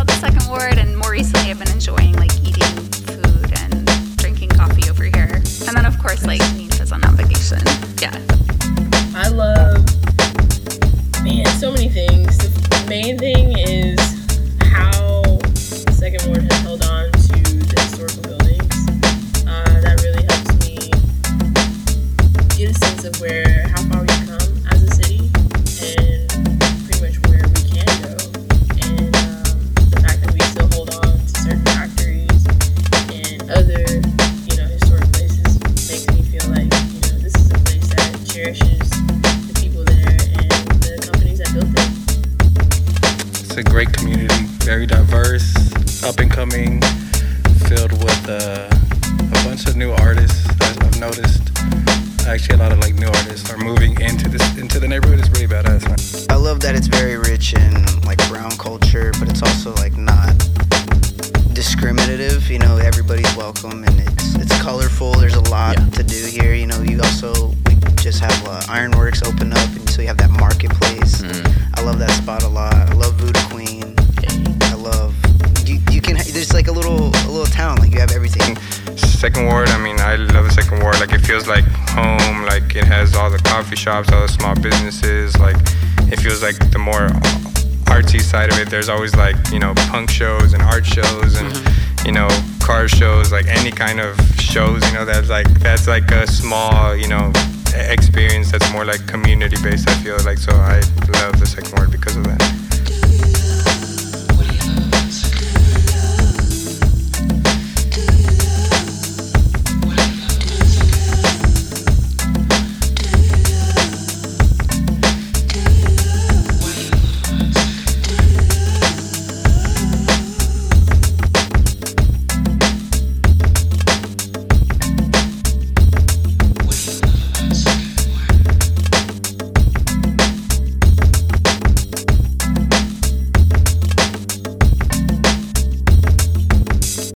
the Second Ward, and more recently I've been enjoying like eating food and drinking coffee over here. And then of course like Nisha's on navigation. Yeah. I love, man, so many things. The main thing is how the Second Ward has held on to the historical buildings. That really helps me get a sense of how far we've come as a city and pretty much where we can go. And the fact that we still hold on to certain factories and other, historic places makes me feel like, this is a place that cherishes the people there and the companies that built it. It's a great community, very diverse, up and coming, filled with a bunch of new artists. I've noticed actually a lot of like new artists are moving into the neighborhood. It's really badass, man. I love that it's very rich in like brown culture, but it's also like not discriminative. Everybody's welcome and it's colorful. There's a lot to do here. We just have Ironworks open up, and so you have that marketplace. I love that spot a lot. I love Voodoo Queen. I love you can. There's like a little town. Like you have everything. Second Ward, I love the Second Ward. Like it feels like home. Like it has all the coffee shops, all the small businesses. Like it feels like the more artsy side of it. There's always like punk shows and art shows and car shows. Like any kind of shows. That's like a small experience that's more like community based. I feel like, so I love the Second Ward because of that.